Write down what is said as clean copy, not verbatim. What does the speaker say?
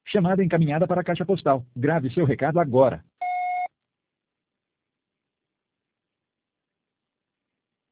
Chamada encaminhada para a caixa postal. Grave seu recado agora.